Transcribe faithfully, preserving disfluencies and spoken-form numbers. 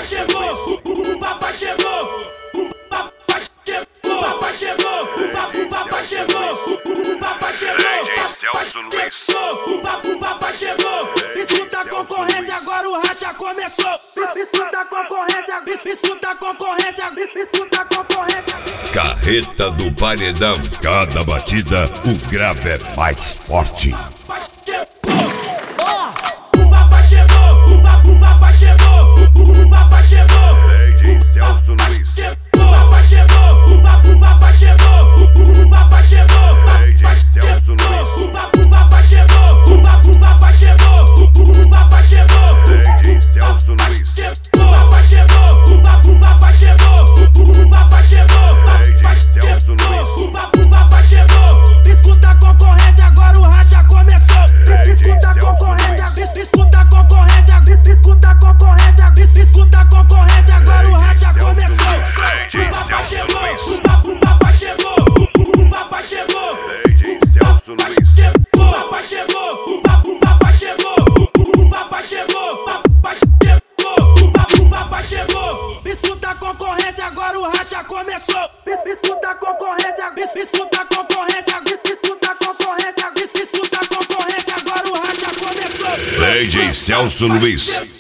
chegou, o papai chegou, o papai chegou, o papai chegou, o papai chegou, o papai chegou, Celso Luiz. o papai chegou. Escuta a concorrência, agora o racha começou. Escuta a concorrência, escuta a concorrência, escuta a concorrência. Carreta do Paredão. Cada batida, o grave é mais forte. O papai chegou, o papai chegou, o papai chegou. Lady Celso Luiz. O papai chegou, o papai chegou, o papai chegou. Lady Celso Luiz. O papai chegou, o papai chegou, o papai chegou. Lady Celso Luiz. O papai chegou, o papai chegou, o papai chegou. Lady Celso Luiz. O papai chegou. Escuta a concorrência, agora o racha começou. Escuta a concorrência, escuta a concorrência, escuta a concorrência, escuta a concorrência, agora o racha começou. Lady O papai Celso chegou, Luiz. o papai chegou, o papai chegou. Lady Celso Luiz. O papai chegou, o papai chegou, o papai chegou, o papai chegou, o papai chegou. Escuta a concorrência, agora o racha começou. Escuta a concorrência, escuta a concorrência, escuta a concorrência, escuta a concorrência, agora o racha começou. Lady Celso Luiz.